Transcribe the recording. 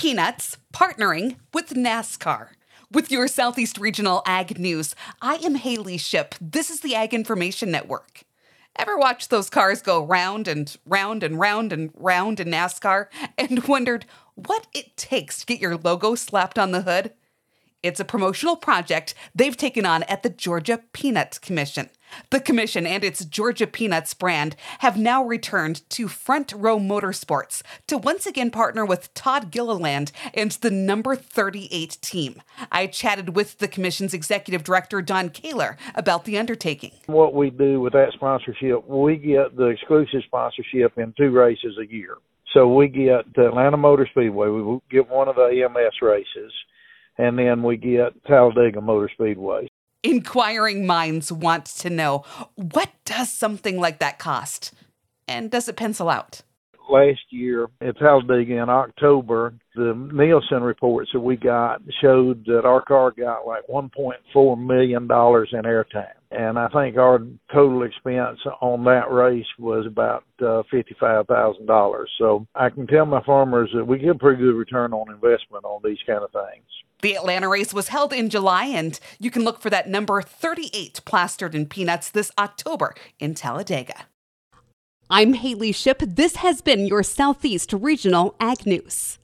Peanuts partnering with NASCAR. With your Southeast Regional Ag News, I am Haley Ship. This is the Ag Information Network. Ever watch those cars go round and round and round and round in NASCAR and wondered what it takes to get your logo slapped on the hood? It's a promotional project they've taken on at the Georgia Peanuts Commission. The commission and its Georgia Peanuts brand have now returned to Front Row Motorsports to once again partner with Todd Gilliland and the number 38 team. I chatted with the commission's executive director, Don Kaler, about the undertaking. What we do with that sponsorship, we get the exclusive sponsorship in 2 races a year. So we get the Atlanta Motor Speedway, we get one of the AMS races, and then we get Talladega Motor Speedway. Inquiring minds want to know, what does something like that cost? And does it pencil out? Last year at Talladega in October, the Nielsen reports that we got showed that our car got like $1.4 million in airtime. And I think our total expense on that race was about $55,000. So I can tell my farmers that we get a pretty good return on investment on these kind of things. The Atlanta race was held in July, and you can look for that number 38 plastered in peanuts this October in Talladega. I'm Haley Ship. This has been your Southeast Regional Ag News.